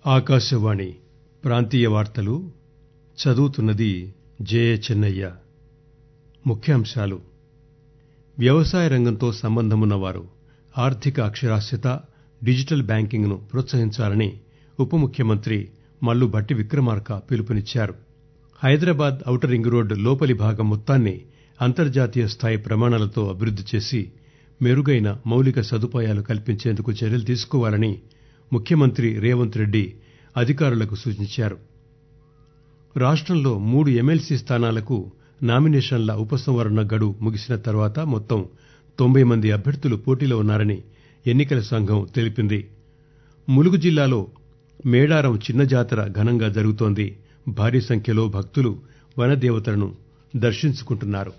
ఆకాశవాణి ప్రాంతీయ వార్తలు చదువుతున్నది జయ చెన్నయ్య. ముఖ్యాంశాలు: వ్యవసాయ రంగంతో సంబంధమున్నవారు ఆర్థిక అక్షరాస్యత, డిజిటల్ బ్యాంకింగ్ ను ప్రోత్సహించాలని ఉప ముఖ్యమంత్రి మల్లు భట్టి విక్రమార్క పిలుపునిచ్చారు. హైదరాబాద్ ఔటర్ రింగ్ రోడ్డు లోపలి భాగం మొత్తాన్ని అంతర్జాతీయ స్థాయి ప్రమాణాలతో అభివృద్ది చేసి మెరుగైన మౌలిక సదుపాయాలు కల్పించేందుకు చర్యలు తీసుకోవాలని ముఖ్యమంత్రి రేవంత్ రెడ్డి అధికారులకు సూచించారు. రాష్టంలో 3 ఎమ్మెల్సీ స్థానాలకు నామినేషన్ల ఉపసంహరణ గడువు ముగిసిన తర్వాత మొత్తం 90 మంది అభ్యర్థులు పోటీలో ఉన్నారని ఎన్నికల సంఘం తెలిపింది. ములుగు జిల్లాలో మేడారం చిన్న జాతర ఘనంగా జరుగుతోంది. భారీ సంఖ్యలో భక్తులు వనదేవతలను దర్శించుకుంటున్నారు.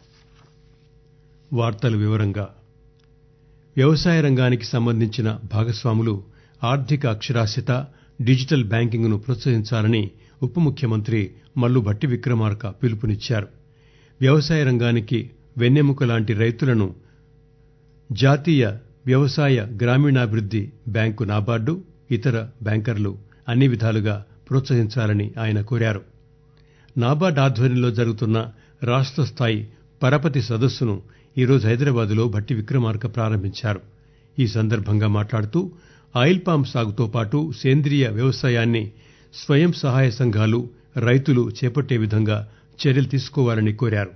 వ్యవసాయ రంగానికి సంబంధించిన భాగస్వాములు ఆర్థిక అక్షరాస్యత, డిజిటల్ బ్యాంకింగ్ ను ప్రోత్సహించాలని ఉప ముఖ్యమంత్రి మల్లు భట్టి విక్రమార్క పిలుపునిచ్చారు. వ్యవసాయ రంగానికి వెన్నెముక లాంటి రైతులను జాతీయ వ్యవసాయ గ్రామీణాభివృద్ది బ్యాంకు నాబార్డు, ఇతర బ్యాంకర్లు అన్ని విధాలుగా ప్రోత్సహించాలని ఆయన కోరారు. నాబార్డు ఆధ్వర్యంలో జరుగుతున్న రాష్ట స్థాయి పరపతి సదస్సును ఈరోజు హైదరాబాద్లో భట్టి విక్రమార్క ప్రారంభించారు. ఈ సందర్భంగా మాట్లాడుతూ ఆయిల్ పామ్ సాగుతో పాటు సేంద్రియ వ్యవసాయాన్ని స్వయం సహాయ సంఘాలు, రైతులు చేపట్టే విధంగా చర్యలు తీసుకోవాలని కోరారు.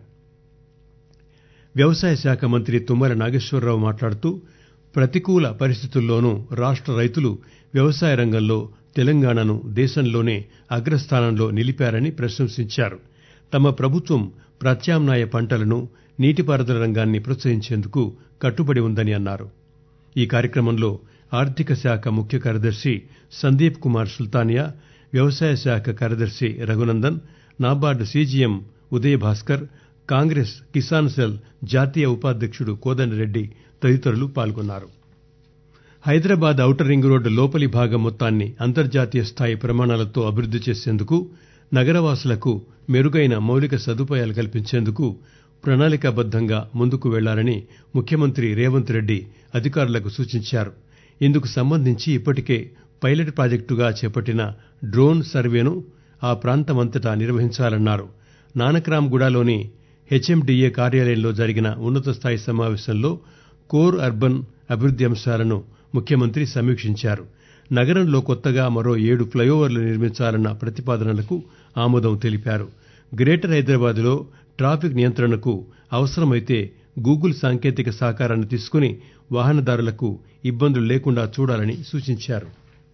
వ్యవసాయ శాఖ మంత్రి తుమ్మల నాగేశ్వరరావు మాట్లాడుతూ ప్రతికూల పరిస్థితుల్లోనూ రాష్ట రైతులు వ్యవసాయ రంగంలో తెలంగాణను దేశంలోనే అగ్రస్థానంలో నిలిపారని ప్రశంసించారు. తమ ప్రభుత్వం ప్రత్యామ్నాయ పంటలను, నీటిపారుదల రంగాన్ని ప్రోత్సహించేందుకు కట్టుబడి ఉందని అన్నారు. ఈ కార్యక్రమంలో ఆర్థిక శాఖ ముఖ్య కార్యదర్శి సందీప్ కుమార్ సుల్తానియా, వ్యవసాయ శాఖ కార్యదర్శి Raghunandan, NABARD CGM Uday Bhaskar, Congress Kisan cell జాతీయ ఉపాధ్యక్షుడు కోదండరెడ్డి తదితరులు పాల్గొన్నారు. హైదరాబాద్ ఔటర్ రింగ్ రోడ్డు లోపలి భాగం మొత్తాన్ని అంతర్జాతీయ స్థాయి ప్రమాణాలతో అభివృద్ది చేసేందుకు, నగరవాసులకు మెరుగైన మౌలిక సదుపాయాలు కల్పించేందుకు ప్రణాళికాబద్దంగా ముందుకు వెళ్లాలని ముఖ్యమంత్రి రేవంత్ రెడ్డి అధికారులకు సూచించారు. ఇందుకు సంబంధించి ఇప్పటికే పైలట్ ప్రాజెక్టుగా చేపట్టిన డ్రోన్ సర్వేను ఆ ప్రాంతమంతటా నిర్వహించాలన్నారు. నానక్రామ్గూడలోని హెచ్ఎండిఏ కార్యాలయంలో జరిగిన ఉన్నత స్థాయి సమావేశంలో కోర్ అర్బన్ అభివృద్ది అంశాలను ముఖ్యమంత్రి సమీక్షించారు. నగరంలో కొత్తగా మరో 7 ఫ్లైఓవర్లు నిర్మించాలన్న ప్రతిపాదనలకు ఆమోదం తెలిపారు. గ్రేటర్ హైదరాబాద్ లో ట్రాఫిక్ నియంత్రణకు అవసరమైతే గూగుల్ సాంకేతిక సహకారాన్ని తీసుకుని వాహనదారులకు ఇబ్బందులు లేకుండా చూడాలని సూచించారు.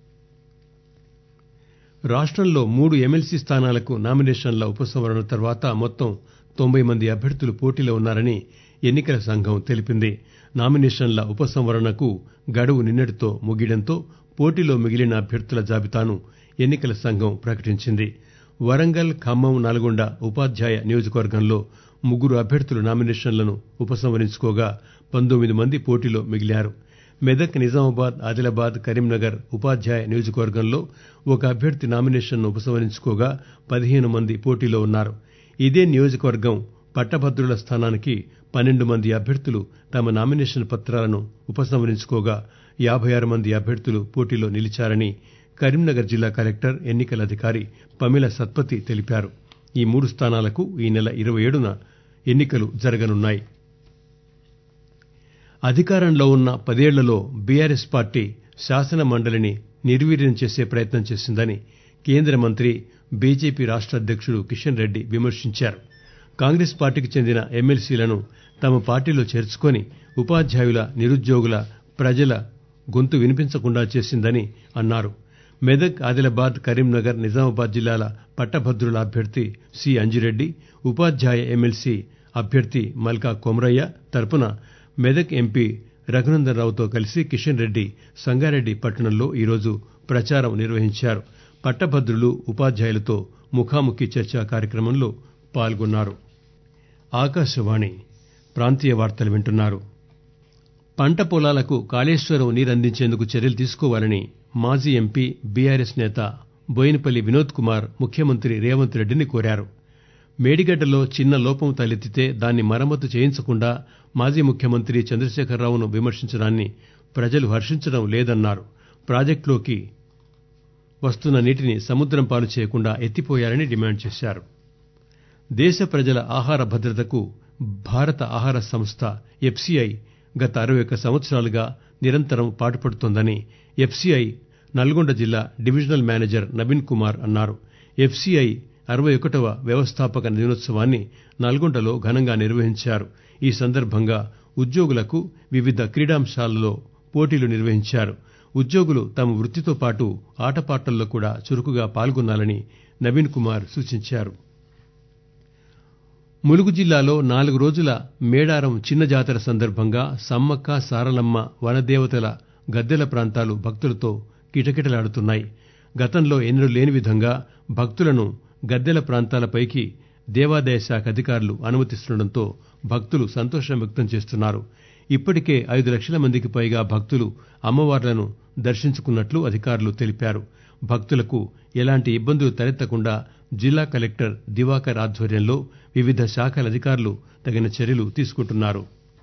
రాష్టంలో 3 ఎమ్మెల్సీ స్థానాలకు నామినేషన్ల ఉపసంహరణ తర్వాత మొత్తం 90 మంది అభ్యర్థులు పోటీలో ఉన్నారని ఎన్నికల సంఘం తెలిపింది. నామినేషన్ల ఉపసంహరణకు గడువు నిన్నటితో ముగియడంతో పోటీలో మిగిలిన అభ్యర్థుల జాబితాను ఎన్నికల సంఘం ప్రకటించింది. వరంగల్, ఖమ్మం, నల్గొండ ఉపాధ్యాయ నియోజకవర్గంలో 3 అభ్యర్థులు నామినేషన్లను ఉపసంహరించుకోగా 19 మంది పోటీలో మిగిలారు. మెదక్, నిజామాబాద్, ఆదిలాబాద్, కరీంనగర్ ఉపాధ్యాయ నియోజకవర్గంలో 1 అభ్యర్థి నామినేషన్ను ఉపసంహరించుకోగా 15 మంది పోటీలో ఉన్నారు. ఇదే నియోజకవర్గం పట్టభద్రుల స్థానానికి 12 మంది అభ్యర్థులు తమ నామినేషన్ పత్రాలను ఉపసంహరించుకోగా 56 మంది అభ్యర్థులు పోటీలో నిలిచారని కరీంనగర్ జిల్లా కలెక్టర్, ఎన్నికల అధికారి పమిల సత్పతి తెలిపారు. ఈ 3 స్థానాలకు ఈ నెల 27న ఎన్నికలు జరగనున్నాయి. అధికారంలో ఉన్న 10 ఏళ్లలో బీఆర్ఎస్ పార్టీ శాసన మండలిని నిర్వీర్యం చేసే ప్రయత్నం చేసిందని కేంద్ర మంత్రి, బీజేపీ రాష్ట అధ్యక్షుడు కిషన్ రెడ్డి విమర్శించారు. కాంగ్రెస్ పార్టీకి చెందిన ఎమ్మెల్సీలను తమ పార్టీలో చేర్చుకొని ఉపాధ్యాయుల, నిరుద్యోగుల, ప్రజల గొంతు వినిపించకుండా చేసిందని అన్నారు. మెదక్, ఆదిలాబాద్, కరీంనగర్, నిజామాబాద్ జిల్లాల పట్టభద్రుల అభ్యర్థి సి అంజిరెడ్డి, ఉపాధ్యాయ ఎమ్మెల్సీ అభ్యర్థి మల్కా కొమరయ్య తరపున మెదక్ ఎంపీ రఘునందన్ రావుతో కలిసి కిషన్ రెడ్డి సంగారెడ్డి పట్టణంలో ఈరోజు ప్రచారం నిర్వహించారు. పట్టభద్రులు, ఉపాధ్యాయులతో ముఖాముఖి చర్చా కార్యక్రమంలో పాల్గొన్నారు. ఆకాశవాణి ప్రాంతీయ వార్తలు వింటున్నారు. పంట పొలాలకు కాళేశ్వరం నీరందించేందుకు చర్యలు తీసుకోవాలని మాజీ ఎంపీ, బీఆర్ఎస్ నేత బోయినపల్లి వినోద్ కుమార్ ముఖ్యమంత్రి రేవంత్ రెడ్డిని కోరారు. మేడిగడ్డలో చిన్న లోపం తలెత్తితే దాన్ని మరమ్మతు చేయించకుండా మాజీ ముఖ్యమంత్రి చంద్రశేఖరరావును విమర్శించడాన్ని ప్రజలు హర్షించడం లేదన్నారు. ప్రాజెక్టులోకి వస్తున్న నీటిని సముద్రం పాలు చేయకుండా ఎత్తిపోయాలని డిమాండ్ చేశారు. దేశ ప్రజల ఆహార భద్రతకు భారత ఆహార సంస్థ ఎఫ్సీఐ గత 61 సంవత్సరాలుగా నిరంతరం పాటుపడుతోందని ఎఫ్సీఐ నల్గొండ జిల్లా డివిజనల్ మేనేజర్ నవీన్ కుమార్ అన్నారు. ఎఫ్సీఐ 61వ వ్యవస్థాపక దినోత్సవాన్ని నల్గొండలో ఘనంగా నిర్వహించారు. ఈ సందర్భంగా ఉద్యోగులకు వివిధ క్రీడాంశాలలో పోటీలు నిర్వహించారు. ఉద్యోగులు తమ వృత్తితో పాటు ఆటపాటల్లో కూడా చురుకుగా పాల్గొనాలని నవీన్ కుమార్ సూచించారు. ములుగు జిల్లాలో 4 రోజుల మేడారం చిన్న జాతర సందర్భంగా సమ్మక్క సారలమ్మ వనదేవతల గద్దెల ప్రాంతాలు భక్తులతో కిటకిటలాడుతున్నాయి. గతంలో ఎన్నడూ లేని విధంగా భక్తులను గద్దెల ప్రాంతాలపైకి దేవాదాయ శాఖ అధికారులు అనుమతిస్తుండటంతో భక్తులు సంతోషం వ్యక్తం చేస్తున్నారు. ఇప్పటికే 5 లక్షల మందికి పైగా భక్తులు అమ్మవార్లను దర్శించుకున్నట్లు అధికారులు తెలిపారు. భక్తులకు ఎలాంటి ఇబ్బందులు తలెత్తకుండా జిల్లా కలెక్టర్ దివాకర్ ఆధ్వర్యంలో వివిధ శాఖల అధికారులు తగిన చర్యలు తీసుకుంటున్నారు.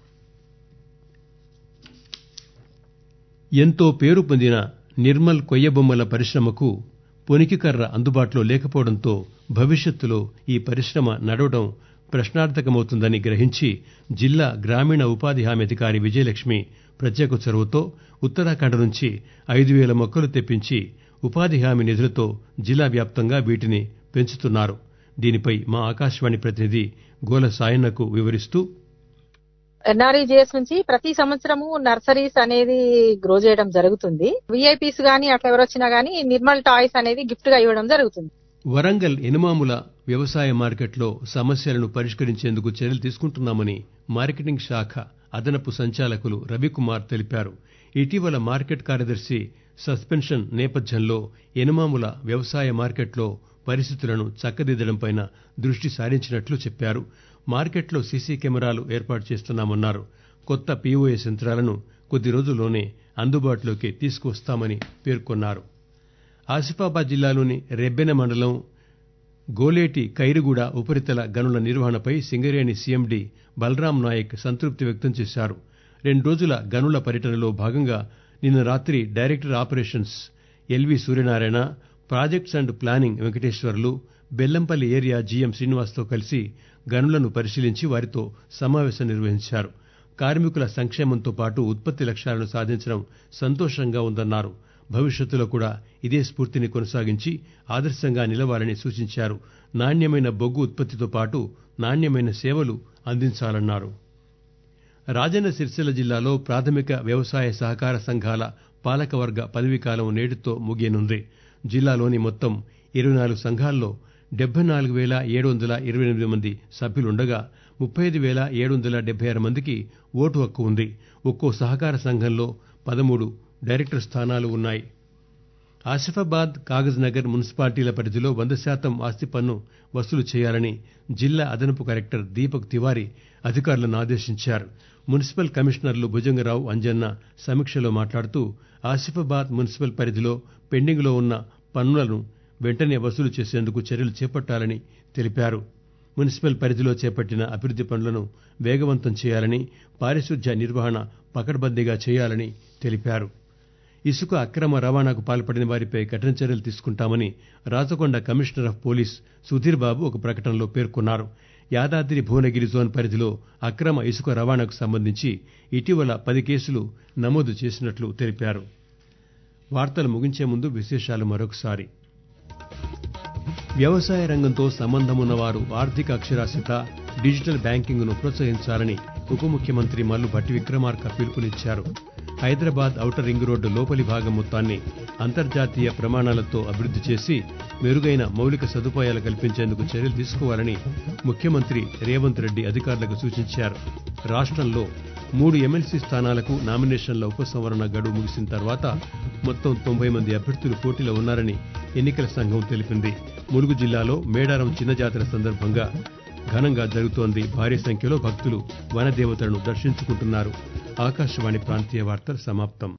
ఎంతో పేరు పొందిన నిర్మల్ కొయ్యబొమ్మల పరిశ్రమకు పొనికికర్ర అందుబాటులో లేకపోవడంతో భవిష్యత్తులో ఈ పరిశ్రమ నడవడం ప్రశ్నార్థకమవుతుందని గ్రహించి జిల్లా గ్రామీణ ఉపాధి హామీ అధికారి విజయలక్ష్మి ప్రత్యేక చొరవతో ఉత్తరాఖండ్ నుంచి 5,000 మొక్కలు తెప్పించి ఉపాధి హామీ నిధులతో జిల్లా వ్యాప్తంగా వీటిని పెంచుతున్నారు. దీనిపై మా ఆకాశవాణి ప్రతినిధి గోల సాయన్నకు వివరిస్తూ, ఎన్ఆర్ఈజీఎస్ నుంచి ప్రతి సంవత్సరము నర్సరీస్ అనేది గ్రో చేయడం జరుగుతుంది. విఐపీస్ గానీ అట్లా ఎవరు వచ్చినా గానీ నిర్మల్ టాయ్స్ అనేది గిఫ్ట్ గా ఇవ్వడం జరుగుతుంది. వరంగల్ ఎనుమాముల వ్యవసాయ మార్కెట్లో సమస్యలను పరిష్కరించేందుకు చర్యలు తీసుకుంటున్నామని మార్కెటింగ్ శాఖ అదనపు సంచాలకులు రవికుమార్ తెలిపారు. ఇటీవల మార్కెట్ కార్యదర్శి సస్పెన్షన్ నేపథ్యంలో ఎనుమాముల వ్యవసాయ మార్కెట్లో పరిస్థితులను చక్కదిద్దడంపై దృష్టి సారించినట్లు చెప్పారు. మార్కెట్లో సీసీ కెమెరాలు ఏర్పాటు చేస్తున్నామన్నారు. కొత్త పీఓఎస్ యంత్రాలను కొద్ది రోజుల్లోనే అందుబాటులోకి తీసుకువస్తామని పేర్కొన్నారు. ఆసిఫాబాద్ జిల్లాలోని రెబ్బెన మండలం గోలేటి ఖైరుగూడ ఉపరితల గనుల నిర్వహణపై సింగరేణి సీఎండీ బలరాం నాయక్ సంతృప్తి వ్యక్తం చేశారు. 2 రోజుల గనుల పర్యటనలో భాగంగా నిన్న రాత్రి director operations LV Suryanarayana, projects and planning Venkateswarlu, Bellampalli area GM శ్రీనివాస్తో కలిసి గనులను పరిశీలించి వారితో సమావేశం నిర్వహించారు. కార్మికుల సంక్షేమంతో పాటు ఉత్పత్తి లక్ష్యాలను సాధించడం సంతోషంగా ఉందన్నారు. భవిష్యత్తులో కూడా ఇదే స్ఫూర్తిని కొనసాగించి ఆదర్శంగా నిలవాలని సూచించారు. నాణ్యమైన బొగ్గు ఉత్పత్తితో పాటు నాణ్యమైన సేవలు అందించాలన్నారు. రాజన్న సిరిసిల్ల జిల్లాలో ప్రాథమిక వ్యవసాయ సహకార సంఘాల పాలకవర్గ పదవీకాలం నేటితో ముగియనుంది. జిల్లాలోని మొత్తం 24 సంఘాల్లో 74,728 మంది సభ్యులుండగా 35,776 మందికి ఓటు హక్కు ఉంది. ఒక్కో సహకార సంఘంలో 13 డైరెక్టర్ స్థానాలు ఉన్నాయి. ఆసిఫాబాద్, కాగజ్ నగర్ మున్సిపాలిటీల పరిధిలో 100% ఆస్తి పన్ను వసూలు చేయాలని జిల్లా అదనపు కలెక్టర్ దీపక్ తివారీ అధికారులను ఆదేశించారు. మున్సిపల్ కమిషనర్లు భుజంగరావు, అంజన్న సమీక్షలో మాట్లాడుతూ ఆసిఫాబాద్ మున్సిపల్ పరిధిలో పెండింగ్లో ఉన్న పన్నులను వెంటనే వసూలు చేసేందుకు చర్యలు చేపట్టాలని తెలిపారు. మున్సిపల్ పరిధిలో చేపట్టిన అభివృద్ది పనులను వేగవంతం చేయాలని, పారిశుధ్య నిర్వహణ పకడ్బందీగా చేయాలని తెలిపారు. ఇసుక అక్రమ రవాణాకు పాల్పడిన వారిపై కఠిన చర్యలు తీసుకుంటామని Rachakonda commissioner of police Sudheer Babu ఒక ప్రకటనలో పేర్కొన్నారు. యాదాద్రి భువనగిరి జోన్ పరిధిలో అక్రమ ఇసుక రవాణాకు సంబంధించి ఇటీవల 10 కేసులు నమోదు చేసినట్లు తెలిపారు. వార్తలు ముగించే ముందు విశేషాలు మరొకసారి. వ్యవసాయ రంగంతో సంబంధమున్న వారు ఆర్థిక అక్షరాస్యత, డిజిటల్ బ్యాంకింగ్ ను ప్రోత్సహించాలని ఉప ముఖ్యమంత్రి మల్లు భట్టి విక్రమార్క పిలుపునిచ్చారు. హైదరాబాద్ ఔటర్ రింగ్ రోడ్డు లోపలి భాగం మొత్తాన్ని అంతర్జాతీయ ప్రమాణాలతో అభివృద్ది చేసి మెరుగైన మౌలిక సదుపాయాలు కల్పించేందుకు చర్యలు తీసుకోవాలని ముఖ్యమంత్రి రేవంత్ రెడ్డి అధికారులకు సూచించారు. రాష్ట్రంలో 3 ఎమ్మెల్సీ స్థానాలకు నామినేషన్ల ఉపసంహరణ గడువు ముగిసిన తర్వాత మొత్తం 90 మంది అభ్యర్థులు పోటీలో ఉన్నారని ఎన్నికల సంఘం తెలిపింది. ములుగు జిల్లాలో మేడారం చిన్న జాతర సందర్భంగా ఘనంగా జరుగుతోంది. భారీ సంఖ్యలో భక్తులు వనదేవతలను దర్శించుకుంటున్నారు. ఆకాశవాణి ప్రాంతీయ వార్తలు సమాప్తం.